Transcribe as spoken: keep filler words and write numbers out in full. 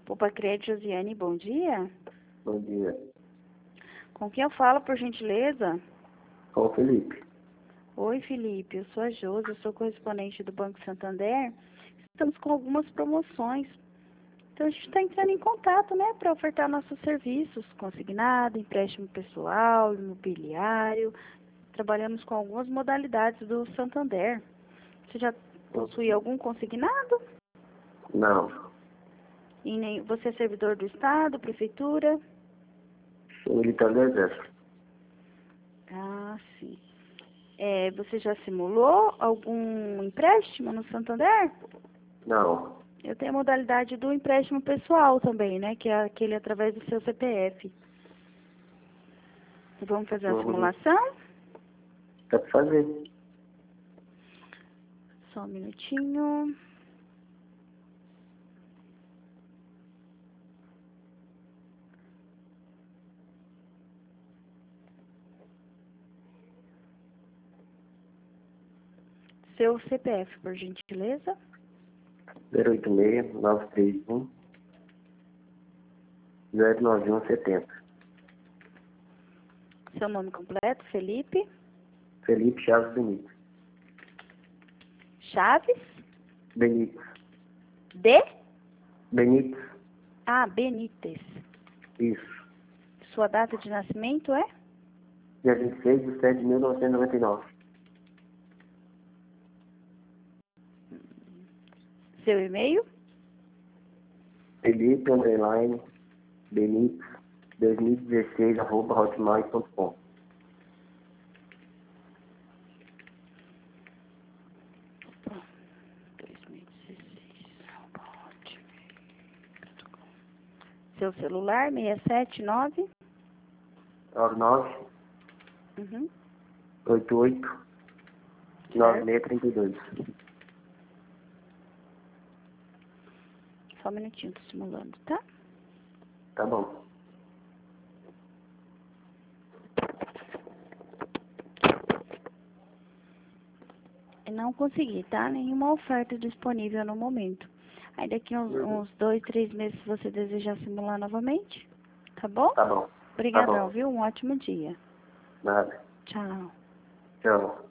Poupa Crédito, Josiane, bom dia. Bom dia. Com quem eu falo, por gentileza? Com o Felipe. Oi, Felipe, eu sou a Josi, eu sou correspondente do Banco Santander. Estamos com algumas promoções. Então, a gente está entrando em contato, né, para ofertar nossos serviços, consignado, empréstimo pessoal, imobiliário. Trabalhamos com algumas modalidades do Santander. Você já possui algum consignado? Não. E nem, você é servidor do Estado, Prefeitura? Sou militar do Exército. Ah, sim. É, você já simulou algum empréstimo no Santander? Não. Eu tenho a modalidade do empréstimo pessoal também, né? Que é aquele através do seu C P F. Vamos fazer a Uhum. simulação? Dá pra fazer. Só um minutinho. Seu C P F, por gentileza. zero oito seis, nove três um, zero nove um setenta. Seu nome completo, Felipe Felipe Chaves Benito. Chaves? Benito. D? Benito. Ah, Benítez. Isso. Sua data de nascimento é? Dia vinte e seis de setembro de mil novecentos e noventa e nove. Seu e-mail? Felipe, underline, Benito, dois mil e dezesseis, arroba hotmail ponto com. Seu celular, seis sete nove? nove nove Uhum. oito oito nove seis três dois. Só um minutinho, tô simulando, tá? Tá bom. Eu não consegui, tá? Nenhuma oferta disponível no momento. Aí daqui uns, Uhum. uns dois, três meses, se você desejar simular novamente, tá bom? Tá bom. Tá Obrigadão, bom. viu? Um ótimo dia. Nada. Tchau. Tchau.